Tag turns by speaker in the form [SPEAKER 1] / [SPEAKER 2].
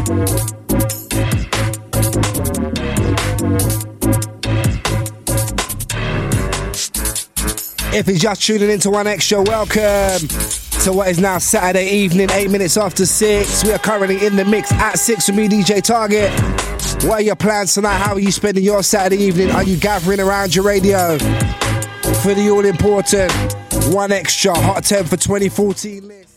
[SPEAKER 1] If you're just tuning into One Extra, welcome to what is now Saturday evening, 8 minutes after 6. We are currently in the mix at 6 with me, DJ Target. What are your plans tonight? How are you spending your Saturday evening? Are you gathering around your radio for the all-important One Extra Hot 10 for 2014 list?